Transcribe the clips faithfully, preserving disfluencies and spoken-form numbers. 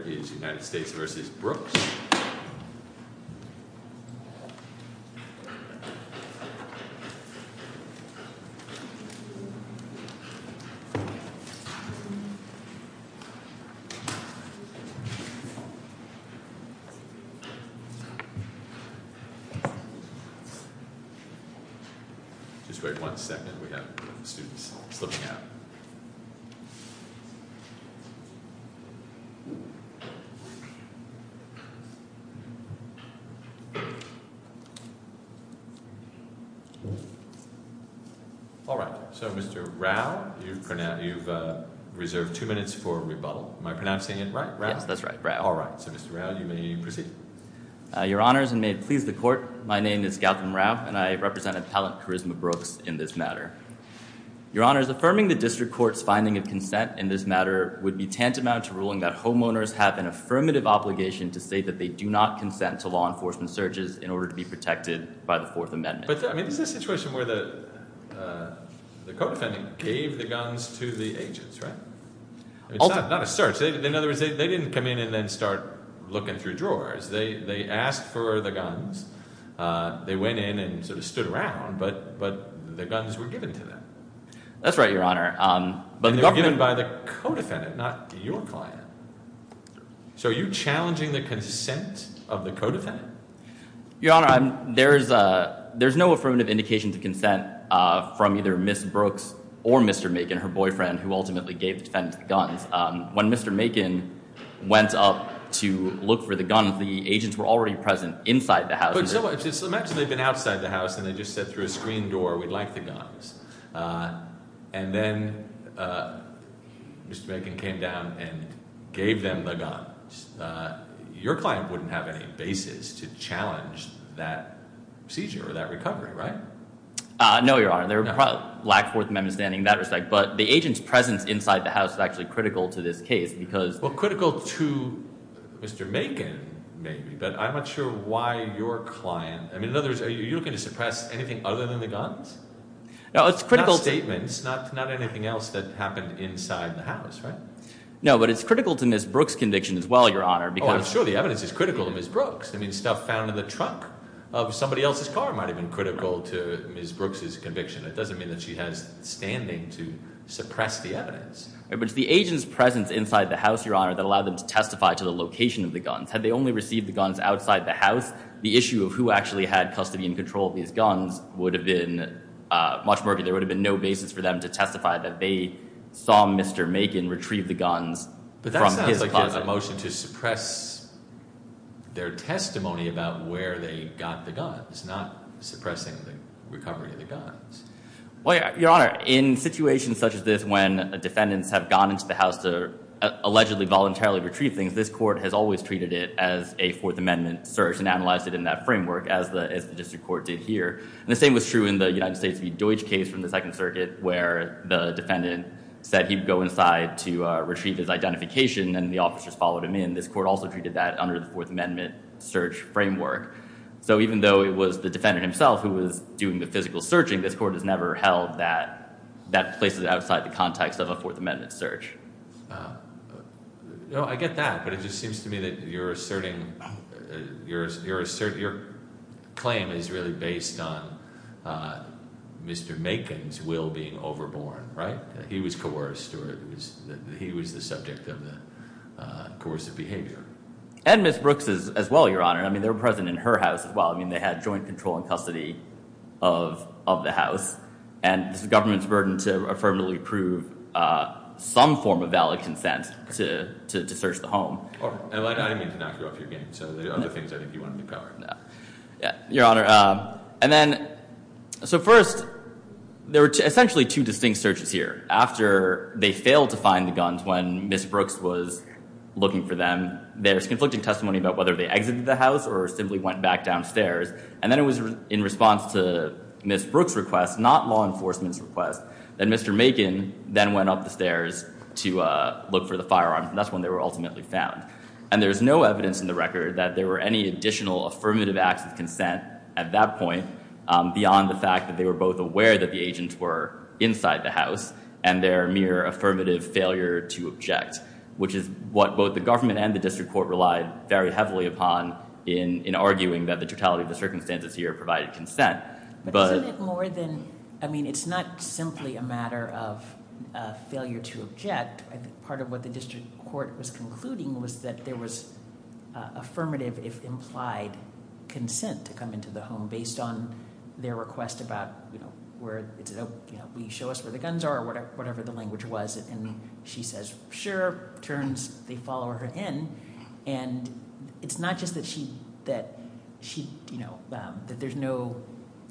Is United States versus Brooks. Just wait one second, we have students slipping out. All right, so Mister Rao, you've, pronoun- you've uh, reserved two minutes for rebuttal. Am I pronouncing it right, Rao? Yes, that's right, Rao. All right, so Mister Rao, you may proceed. Uh, Your Honors, and may it please the Court, my name is Gautam Rao, and I represent Appellant Charisma Brooks in this matter. Your Honors, affirming the District Court's finding of consent in this matter would be tantamount to ruling that homeowners have an affirmative obligation to say that they do not consent to law enforcement searches in order to be protected by the Fourth Amendment. But, I mean, this is a situation where the... Uh, The co-defendant gave the guns to the agents, right? It's Ulti- not, not a search. They, in other words, they, they didn't come in and then start looking through drawers. They they asked for the guns. Uh, they went in and sort of stood around, but but the guns were given to them. That's right, Your Honor. Um, but and the they were government given by the co-defendant, not your client. So are you challenging the consent of the co-defendant? Your Honor, I'm, there's uh, there's no affirmative indication to consent uh, from either Miss Brooks or Mister Macon, her boyfriend, who ultimately gave the defendant the guns. Um, when Mister Macon went up to look for the guns, the agents were already present inside the house. But so, just imagine they've been outside the house and they just said through a screen door, "We'd like the guns," uh, and then uh, Mister Macon came down and gave them the guns. Uh, your client wouldn't have any basis to challenge that seizure or that recovery, right? Uh, no, Your Honor. There no. pro- lack Fourth Amendment standing in that respect. But the agent's presence inside the house is actually critical to this case because... Well, critical to Mister Macon, maybe, but I'm not sure why your client... I mean, in other words, are you looking to suppress anything other than the guns? No, it's critical... Not statements, not, not anything else that happened inside the house, right? No, but it's critical to Miz Brooks' conviction as well, Your Honor, because... Oh, I'm sure the evidence is critical to Miz Brooks. I mean, stuff found in the trunk of somebody else's car might have been critical to Miz Brooks' conviction. It doesn't mean that she has standing to suppress the evidence. Right, but it's the agent's presence inside the house, Your Honor, that allowed them to testify to the location of the guns. Had they only received the guns outside the house, the issue of who actually had custody and control of these guns would have been uh, much murky. There would have been no basis for them to testify that they saw Mister Macon retrieve the guns but that from sounds his like closet. A motion to suppress their testimony about where they got the guns, not suppressing the recovery of the guns. Well, Your Honor, in situations such as this, when defendants have gone into the house to uh, allegedly voluntarily retrieve things, this court has always treated it as a Fourth Amendment search and analyzed it in that framework, as the as the district court did here. And the same was true in the United States v. Deutsch case from the Second Circuit, where the defendant said he'd go inside to uh, retrieve his identification, and the officers followed him in. This court also treated that under the Fourth Amendment search framework. So even though it was the defendant himself who was doing the physical searching, this court has never held that that places it outside the context of a Fourth Amendment search. Uh, no, I get that, but it just seems to me that you're asserting uh, your your assert your claim is really based on uh, Mister Macon's will being overborne, right? Uh, he was coerced, or it was the, he was the subject of the uh, coercive behavior. And Miz Brooks is, as well, Your Honor. I mean, they were present in her house as well. I mean, they had joint control and custody of of the house. And it's the government's burden to affirmatively prove uh, some form of valid consent to, to, to search the home. Oh, and I didn't mean to knock you off your game, so there are other things I think you wanted to cover. No. Yeah, Your Honor. Um, and then, so first, there were t- essentially two distinct searches here. After they failed to find the guns when Miz Brooks was looking for them, there's conflicting testimony about whether they exited the house or simply went back downstairs. And then it was re- in response to Miz Brooks' request, not law enforcement's request, that Mister Macon then went up the stairs to uh, look for the firearms, and that's when they were ultimately found. And there's no evidence in the record that there were any additional affirmative acts of consent at that point, um, beyond the fact that they were both aware that the agents were inside the house and their mere affirmative failure to object. which is what both the government and the district court relied very heavily upon in, in arguing that the totality of the circumstances here provided consent. But, but isn't it more than, I mean, it's not simply a matter of uh, failure to object. I think part of what the district court was concluding was that there was uh, affirmative, if implied, consent to come into the home based on their request about, you know, where it's, you know, will you show us where the guns are, or whatever, whatever the language was. And she says, sure, turns, they follow her in. And it's not just that she, that she, you know, um, that there's no,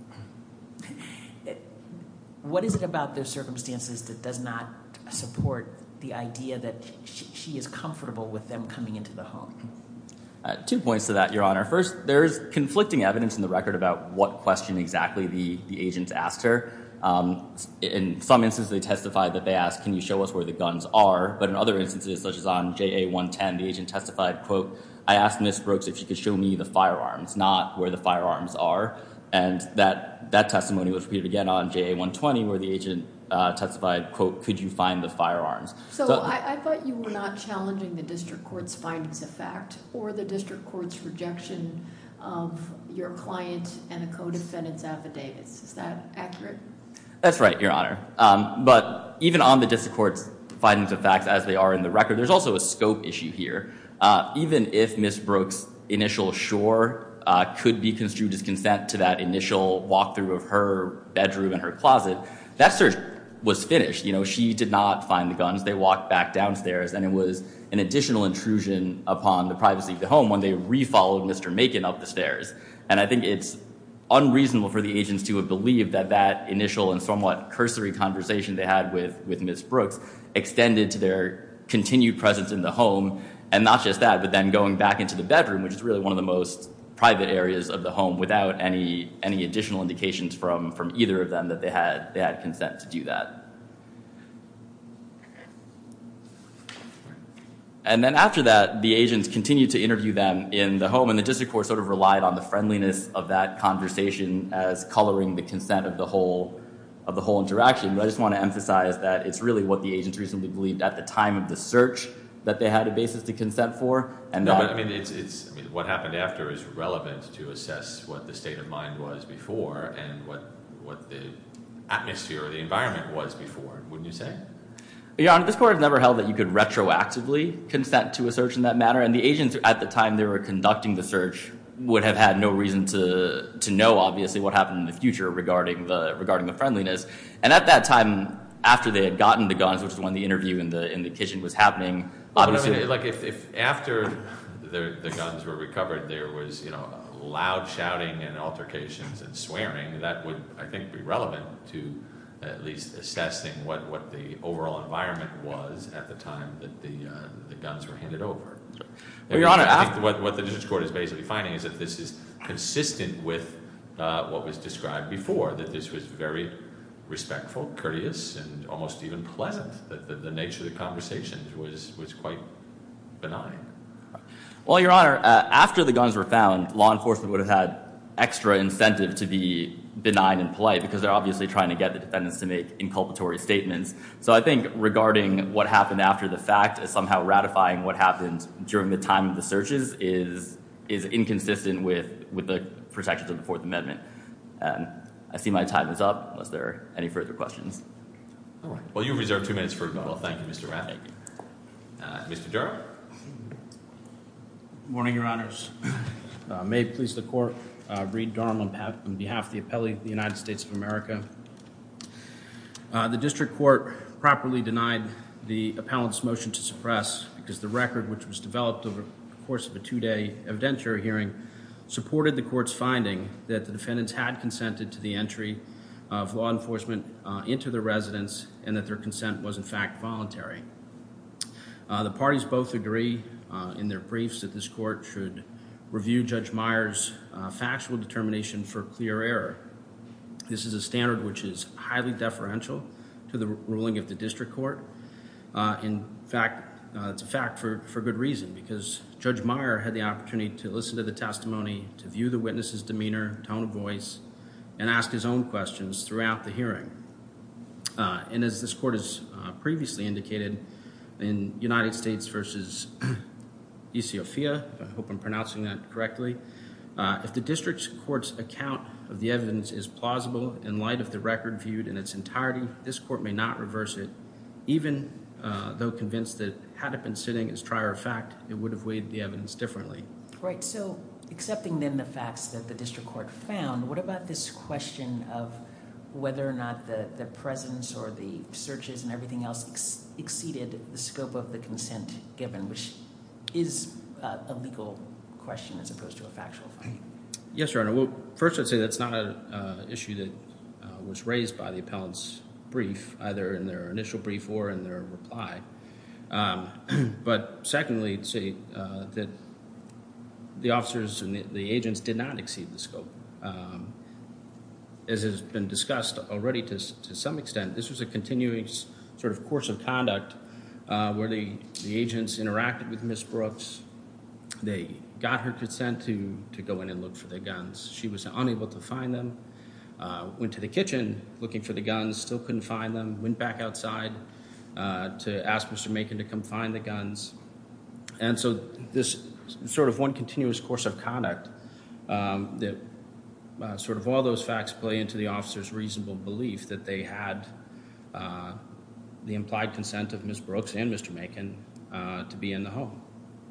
what is it about those circumstances that does not support the idea that she, she is comfortable with them coming into the home? Uh, two points to that, Your Honor. First, there's conflicting evidence in the record about what question exactly the, the agents asked her. Um, in some instances, they testified that they asked, can you show us where the guns are? But in other instances, such as on J A one ten, the agent testified, quote, I asked Miz Brooks if she could show me the firearms, not where the firearms are. And that, that testimony was repeated again on J A one twenty, where the agent uh, testified, quote, could you find the firearms? So, so I, I thought you were not challenging the district court's findings of fact or the district court's rejection of your client and the co-defendant's affidavits. Is that accurate? That's right, Your Honor. Um, but even on the district court's findings of facts as they are in the record, there's also a scope issue here. Uh, even if Miz Brooks' initial sure uh, could be construed as consent to that initial walkthrough of her bedroom and her closet, that search was finished. You know, she did not find the guns. They walked back downstairs, and it was an additional intrusion upon the privacy of the home when they re-followed Mister Macon up the stairs. And I think it's unreasonable for the agents to have believed that that initial and somewhat cursory conversation they had with, with Miz Brooks extended to their continued presence in the home. And not just that, but then going back into the bedroom, which is really one of the most private areas of the home, without any any additional indications from, from either of them that they had they had consent to do that. And then after that, the agents continued to interview them in the home, and the district court sort of relied on the friendliness of that conversation as coloring the consent of the whole of the whole interaction. But I just want to emphasize that it's really what the agents reasonably believed at the time of the search that they had a basis to consent for. And no, that, but I mean, it's it's. I mean, what happened after is relevant to assess what the state of mind was before and what what the atmosphere or the environment was before. Wouldn't you say? Your Honor, this court has never held that you could retroactively consent to a search in that manner, and the agents at the time they were conducting the search would have had no reason to to know, obviously, what happened in the future regarding the regarding the friendliness. And at that time, after they had gotten the guns, which is when the interview in the in the kitchen was happening, well, obviously, but I mean, like if, if after the the guns were recovered, there was, you know, loud shouting and altercations and swearing, that would, I think, be relevant to at least assessing what, what the overall environment was at the time that the uh, the guns were handed over. Well, Your Honor, I after think what, what the district court is basically finding is that this is consistent with uh, what was described before, that this was very respectful, courteous, and almost even pleasant, that the, the nature of the conversations was, was quite benign. Well, Your Honor, uh, after the guns were found, law enforcement would have had extra incentive to be benign and polite because they're obviously trying to get the defendants to make inculpatory statements. So I think regarding what happened after the fact as somehow ratifying what happened during the time of the searches is is inconsistent with, with the protections of the Fourth Amendment. And I see my time is up, unless there are any further questions. All right. Well, you've reserved two minutes for rebuttal. Thank you, Mister Rath. Thank you. Uh, Mister Durham? Good morning, Your Honors. Uh, may it please the Court, uh, Reed Durham on, pa- on behalf of the appellee of the United States of America. Uh, the District Court properly denied the appellant's motion to suppress because the record, which was developed over the course of a two-day evidentiary hearing, supported the Court's finding that the defendants had consented to the entry of law enforcement uh, into their residence and that their consent was in fact voluntary. Uh, the parties both agree uh, in their briefs that this Court should review Judge Meyer's uh, factual determination for clear error. This is a standard which is highly deferential to the ruling of the District Court. Uh, in fact, uh, it's a fact for, for good reason, because Judge Meyer had the opportunity to listen to the testimony, to view the witness's demeanor, tone of voice, and ask his own questions throughout the hearing. Uh, and as this Court has uh, previously indicated, in United States versus Isiofia, I hope I'm pronouncing that correctly, uh, if the district court's account of the evidence is plausible in light of the record viewed in its entirety, this court may not reverse it, even uh, though convinced that had it been sitting as trier of fact, it would have weighed the evidence differently. Right, so accepting then the facts that the district court found, what about this question of whether or not the, the presence or the searches and everything else ex- exceeded the scope of the consent given, which is uh, a legal question as opposed to a factual finding? Yes, Your Honor. Well, first I'd say that's not an uh, issue that uh, was raised by the appellant's brief, either in their initial brief or in their reply. Um, but secondly, to say uh, that the officers and the, the agents did not exceed the scope. Um, as has been discussed already to, to some extent, this was a continuing sort of course of conduct uh, where the, the agents interacted with Miz Brooks. They got her consent to, to go in and look for the guns. She was unable to find them. Uh, went to the kitchen looking for the guns, still couldn't find them. Went back outside uh, to ask Mister Macon to come find the guns. And so this sort of one continuous course of conduct um, that uh, sort of all those facts play into the officer's reasonable belief that they had uh, the implied consent of Miz Brooks and Mister Macon uh, to be in the home.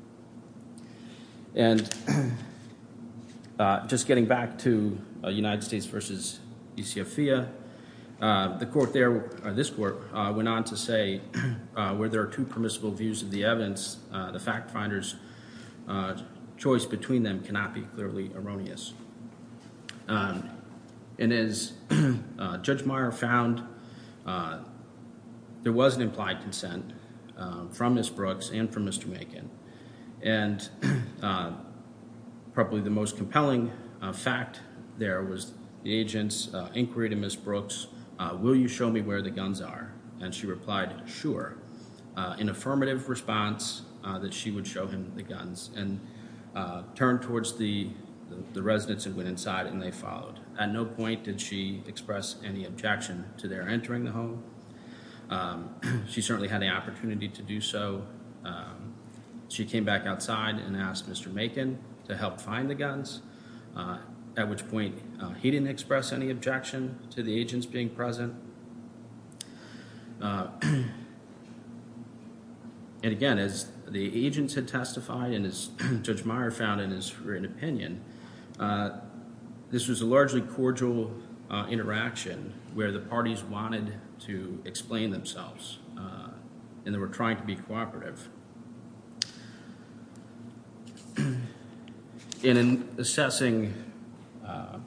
And uh, just getting back to uh, United States versus Isiofia, uh, the court there, or this court, uh, went on to say uh, where there are two permissible views of the evidence, uh, the fact finder's uh, choice between them cannot be clearly erroneous. Um, and as uh, Judge Meyer found, uh, there was an implied consent uh, from Miz Brooks and from Mister Macon. And uh, probably the most compelling uh, fact there was the agent's uh, inquiry to Miz Brooks, uh, will you show me where the guns are? And she replied, sure. Uh, in affirmative response uh, that she would show him the guns, and uh, turned towards the, the, the residents and went inside, and they followed. At no point did she express any objection to their entering the home. Um, she certainly had the opportunity to do so. Um, She came back outside and asked Mister Macon to help find the guns, uh, at which point uh, he didn't express any objection to the agents being present. Uh, and again, as the agents had testified and as Judge Meyer found in his written opinion, uh, this was a largely cordial uh, interaction where the parties wanted to explain themselves uh, and they were trying to be cooperative. And in assessing uh,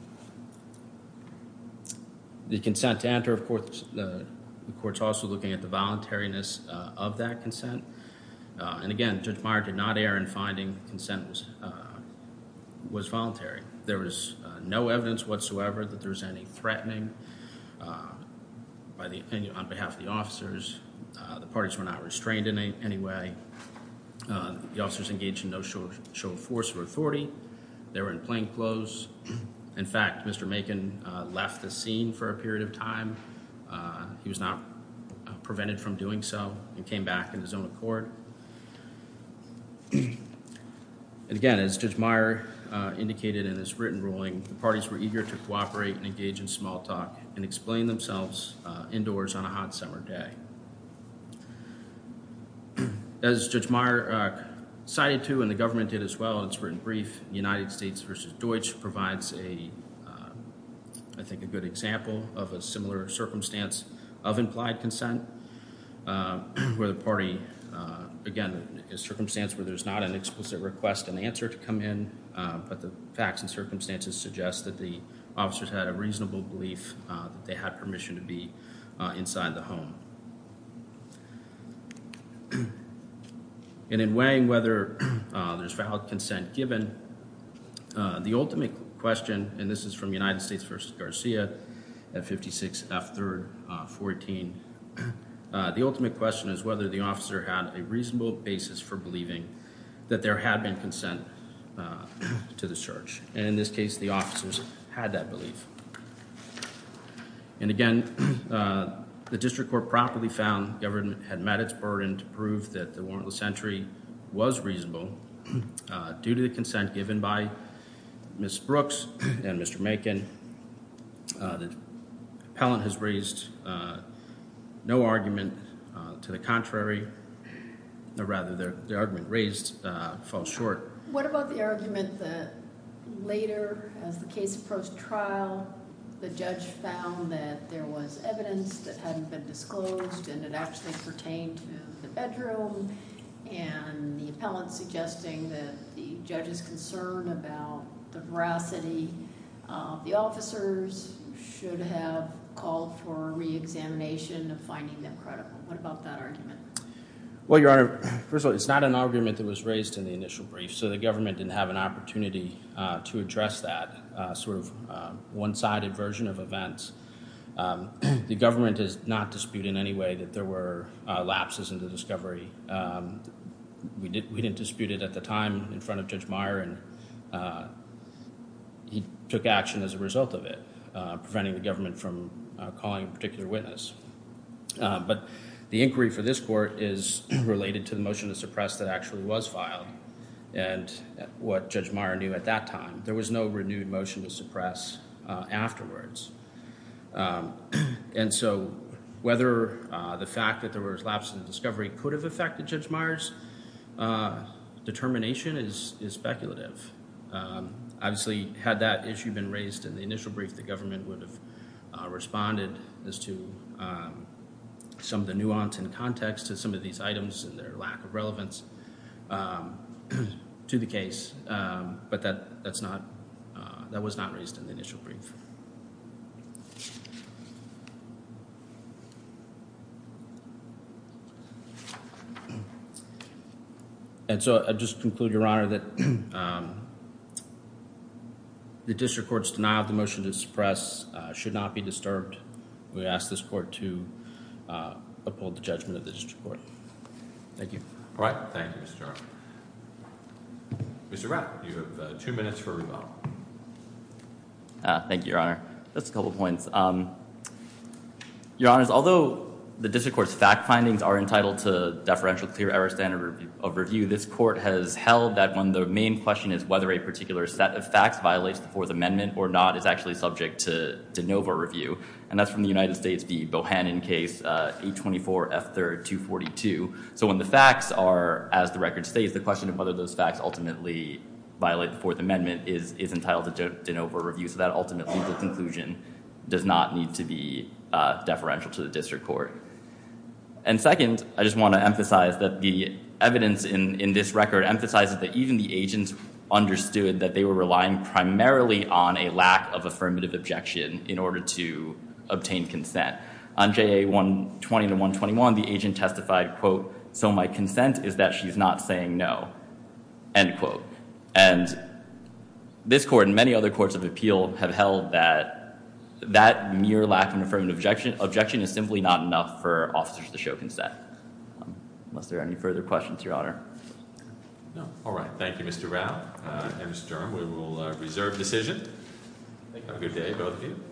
the consent to enter, of course, the, the court's also looking at the voluntariness uh, of that consent. Uh, and again, Judge Meyer did not err in finding consent was, uh, was voluntary. There was uh, no evidence whatsoever that there was any threatening uh, by the, on behalf of the officers. Uh, the parties were not restrained in any, any way. Uh, the officers engaged in no show, show of force or authority. They were in plain clothes. In fact, Mister Macon uh, left the scene for a period of time. Uh, he was not uh, prevented from doing so and came back in his own accord. And again, as Judge Meyer uh, indicated in his written ruling, the parties were eager to cooperate and engage in small talk and explain themselves uh, indoors on a hot summer day. As Judge Meyer uh, cited to, and the government did as well in its written brief, United States versus Deutsch provides a, uh, I think, a good example of a similar circumstance of implied consent, uh, where the party, uh, again, a circumstance where there's not an explicit request and answer to come in, uh, but the facts and circumstances suggest that the officers had a reasonable belief uh, that they had permission to be uh, inside the home. And in weighing whether uh, there's valid consent given, uh, the ultimate question, and this is from United States versus Garcia at fifty-six F third uh, fourteen, uh, the ultimate question is whether the officer had a reasonable basis for believing that there had been consent uh, to the search. And in this case, the officers had that belief. And again, uh, the district court properly found the government had met its burden to prove that the warrantless entry was reasonable uh, due to the consent given by Miz Brooks and Mister Macon. Uh, the appellant has raised uh, no argument uh, to the contrary, or rather, the, the argument raised uh, falls short. What about the argument that later, as the case approached trial, the judge found that there was evidence that hadn't been disclosed and it actually pertained to the bedroom, and the appellant suggesting that the judge's concern about the veracity of the officers should have called for a re-examination of finding them credible? What about that argument? Well, Your Honor, first of all, it's not an argument that was raised in the initial brief, so the government didn't have an opportunity uh, to address that uh, sort of uh, one-sided version of events. Um, the government does not dispute in any way that there were uh, lapses in the discovery. Um, we, did, we didn't dispute it at the time in front of Judge Meyer, and uh, he took action as a result of it, uh, preventing the government from uh, calling a particular witness. Uh, but the inquiry for this court is related to the motion to suppress that actually was filed and what Judge Meyer knew at that time. There was no renewed motion to suppress uh, afterwards. Um, and so whether uh, the fact that there was lapses in discovery could have affected Judge Meyer's uh, determination is, is speculative. Um, obviously, had that issue been raised in the initial brief, the government would have uh, responded as to um, some of the nuance and context to some of these items and their lack of relevance um, to the case, um, but that that's not uh, that was not raised in the initial brief. And so I just conclude, Your Honor, that um, the district court's denial of the motion to suppress uh, should not be disturbed. We ask this court to uh, uphold the judgment of the district court. Thank you. All right. Thank you, Mister Durham. Mister Rapp, you have uh, two minutes for rebuttal. Uh, thank you, Your Honor. Just a couple points. Um, Your Honors, although the district court's fact findings are entitled to deferential clear error standard of review, this court has held that when the main question is whether a particular set of facts violates the Fourth Amendment or not is actually subject to de novo review. And that's from the United States v. Bohannon case, uh, eight twenty-four F third two forty-two. So when the facts are, as the record states, the question of whether those facts ultimately violate the Fourth Amendment is, is entitled to de, de novo review. So that ultimate legal conclusion does not need to be uh, deferential to the district court. And second, I just want to emphasize that the evidence in, in this record emphasizes that even the agents understood that they were relying primarily on a lack of affirmative objection in order to obtain consent. On J A one twenty to one twenty-one, the agent testified, quote, "So my consent is that she's not saying no," end quote. And this court and many other courts of appeal have held that that mere lack of an affirmative objection, objection is simply not enough for officers to show consent. Um, unless there are any further questions, Your Honor. No. All right. Thank you, Mister Rao uh, and Mister Durham. We will uh, reserve decision. Have a good day, both of you.